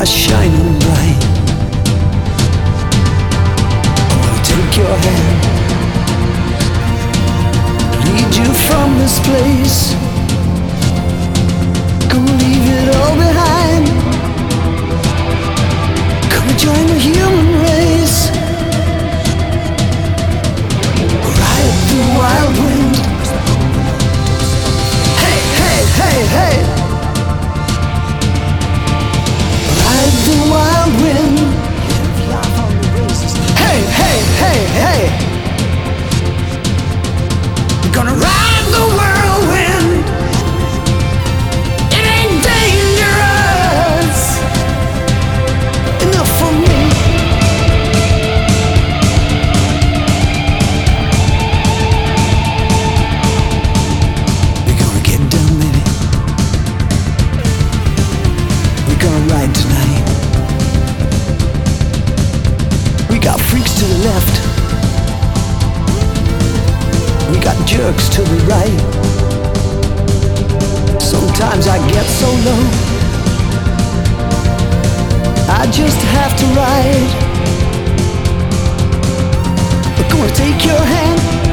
are shining bright. I wanna take your hand, lead you from this place. Gonna leave it all behind. Gonna join the human race. Ride the wild wind. Hey, hey, hey, hey. Ride the wild wind. Hey, hey, hey, hey. We're gonna ride the whirlwind. It ain't dangerous enough for me. We're gonna get done, baby. We're gonna ride tonight. We got freaks to the left, we got jerks to the right. Sometimes I get so low, I just have to ride. We're gonna take your hand,